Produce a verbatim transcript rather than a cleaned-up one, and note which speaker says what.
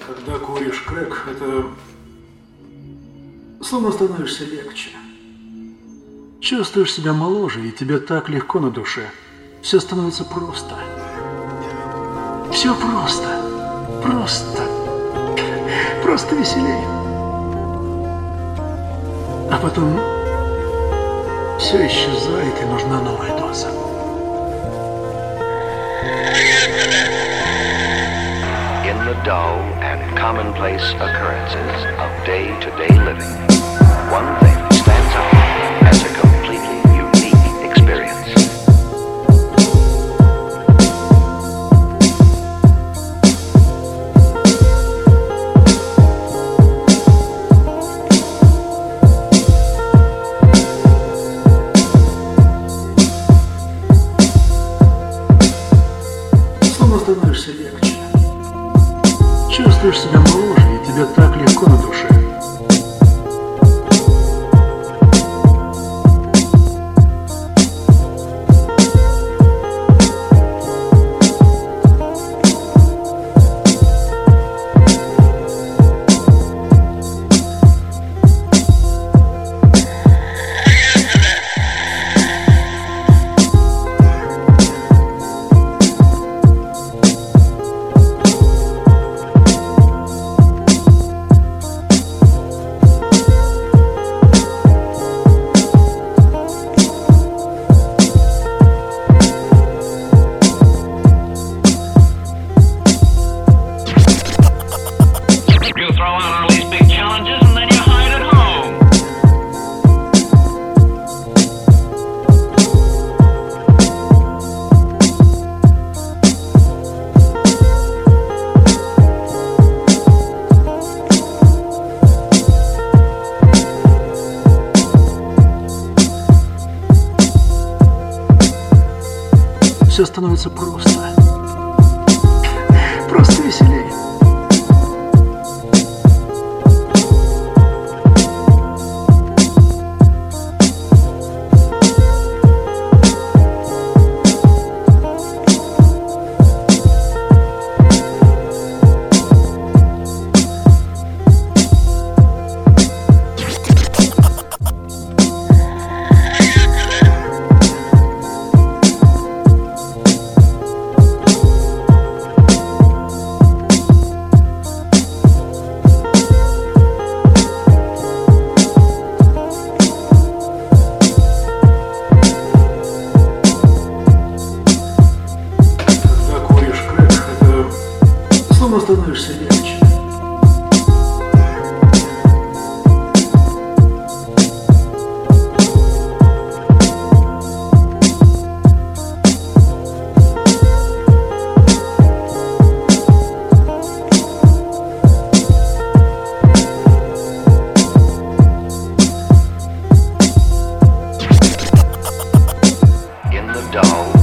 Speaker 1: Когда куришь крэк, это словно становишься легче. Чувствуешь себя моложе, и тебе так легко на душе. Все становится просто. Все просто. Просто. Просто веселей. А потом все исчезает, и нужна новая доза.
Speaker 2: In the dull and commonplace occurrences of day-to-day living, one thing stands out as a completely unique experience.
Speaker 1: Словно становишься легче. Чувствуешь себя моложе, и тебе так легко на душе.
Speaker 3: You throw out all these big challenges and then you hide at home.
Speaker 1: Все становится просто. Просто веселее. Когда куришь крэк, это словно становишься легче.
Speaker 2: In the dull